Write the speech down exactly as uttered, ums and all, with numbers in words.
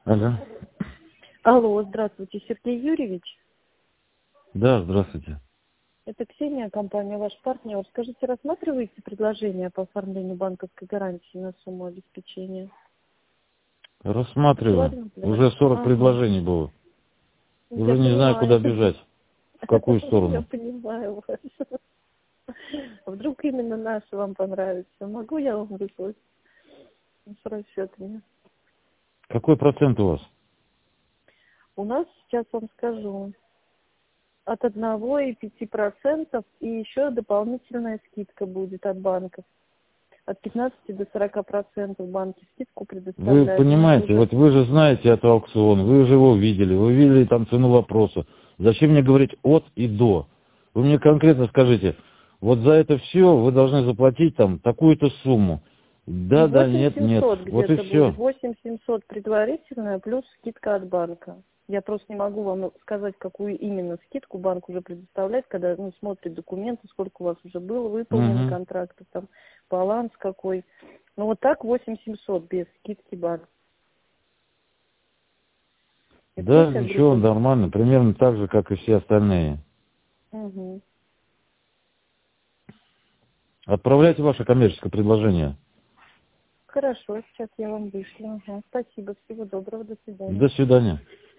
Алло. Алло, здравствуйте, Сергей Юрьевич. Да, здравствуйте. Это Ксения, компания «Ваш партнер». Скажите, рассматриваете предложение по оформлению банковской гарантии на сумму обеспечения? Рассматриваю. Актуально для вас? Уже сорок Ага. предложений было. Я Уже не знаю, понимаю. куда бежать. В какую Я сторону. понимаю вас. Вдруг именно наш вам понравится. Могу я вам выслать с расчетами? Какой процент у вас? У нас, сейчас вам скажу, от одного и пяти процентов и еще дополнительная скидка будет от банков. От пятнадцати до сорока процентов банки скидку Вы предоставляют. У нас понимаете, уже... вот вы же знаете этот аукцион, вы же его видели, вы видели там цену вопроса. Зачем мне говорить от и до? Вы мне конкретно скажите, вот за это все вы должны заплатить там такую-то сумму. Да, Ну, да, восемь нет, нет. семьсот Вот и где-то будет. все. восемь семьсот предварительная плюс скидка от банка. Я просто не могу вам сказать, какую именно скидку банк уже предоставляет, когда ну, смотрит документы, сколько у вас уже было выполнено Угу. контрактов, там баланс какой. Ну вот так восемь семьсот без скидки банка. Это Да, несколько ничего, группа. нормально. Примерно так же, как и все остальные. Угу. Отправляйте ваше коммерческое предложение. Хорошо, сейчас я вам вышлю. Ага. Спасибо, всего доброго, до свидания. До свидания.